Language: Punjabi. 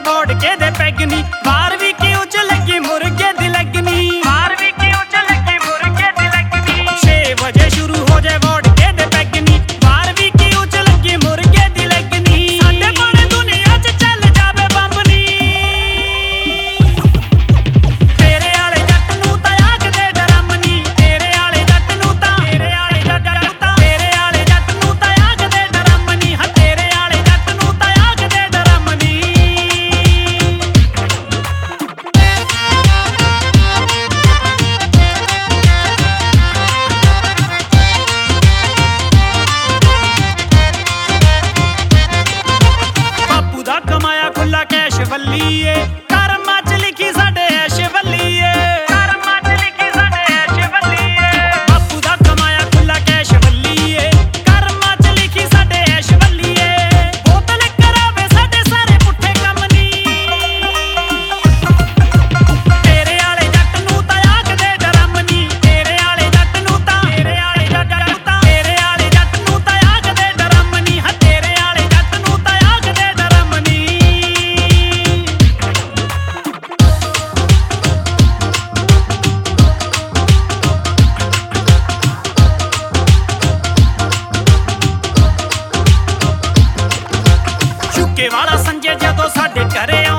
ਵੋੜ ਕੇ ਦੇ ਪੈਗਨੀ ਬਾਰ ਵੀ ਕਿਉਂ ਚ ਲੱਗੀ ਮੁਰਗੇ ਦੀ ਲੱਗਨੀ ਬਾਰ ਵੀ ਕਿਉਂ ਚ ਲੱਗੀ ਮੁਰਗੇ ਦੀ ਲੱਗਨੀ 6 ਵਜੇ ਸ਼ੁਰੂ ਹੋ ਜਾਏ ਵੋੜ ਕੇ ਦੇ ਪੈਗਨੀ ਬਾਰ ਵੀ ਕਿਉਂ ਚ ਲੱਗੀ ਮੁਰਗੇ ਦੀ ਲੱਗਨੀ ਸਾਡੇ ਕੋਲ ਦੁਨੀਆ ਚ ਚੱਲ ਜਾਵੇ ਬੰਬਨੀ ਤੇਰੇ ਵਾਲੇ ਜੱਟ ਨੂੰ ਤਾਂ ਆਖਦੇ ਡਰਮਨੀ ਤੇਰੇ ਵਾਲੇ ਜੱਟ ਨੂੰ ਤਾਂ ਤੇਰੇ ਵਾਲੇ ਜੱਟ ਤੇਰੇ ਵਾਲੇ ਜੱਟ ਨੂੰ ਤਾਂ ਆਖਦੇ ਡਰਮਨੀ ਹਾਂ ਤੇਰੇ ਵਾਲੇ ਜੱਟ ਨੂੰ ਤਾਂ ਆਖਦੇ ਡਰਮਨੀ ਬਾਪੂ ਦਾ ਕਮਾਇਆ ਖੁੱਲਾ ਕੈਸ਼ ਵੱਲੀਏ ਕਰਮਾਂ ਚ ਲਿਖੀ ਸਾਡੇ ਐਸ਼ ਵੱਲੀਏ ਕਰਮਾਂ ਚ ਲਿਖੀ ਸਾਡੇ ਐਸ਼ ਵੱਲੀਏ ਬਾਪੂ ਦਾ ਕਮਾਇਆ ਖੁੱਲਾ ਕੈਸ਼ ਵੱਲੀਏ ਕਰਮਾਂ ਚ ਲਿਖੀ ਸਾਡੇ ਐਸ਼ ਵੱਲੀਏ ਬੋਤਲ ਕਰਾਵੇ ਸਾਡੇ ਸਾਰੇ ਪੁੱਠੇ ਕੰਮ ਨੀ ਤੇਰੇ ਵਾਲੇ ਜੱਟ ਨੂੰ ਤਾਂ ਆਖਦੇ ਡਰਮਨੀ ਤੇਰੇ ਵਾਲੇ ਜੱਟ ਨੂੰ ਤਾਂ ਤੇਰੇ ਵਾਲੇ ਜੱਟ ਤੇਰੇ ਵਾਲੇ ਜੱਟ ਨੂੰ ਤਾਂ ਆਖਦੇ ਡਰਮਨੀ ਹਾਂ ਤੇਰੇ ਵਾਲੇ ਜੱਟ ਨੂੰ ਤਾਂ ਆਖਦੇ ਡਰਮਨੀ ਸ਼ੁਕੇ ਵਾਲਾ ਸੰਜੇ ਜਦੋਂ ਸਾਡੇ ਘਰੇ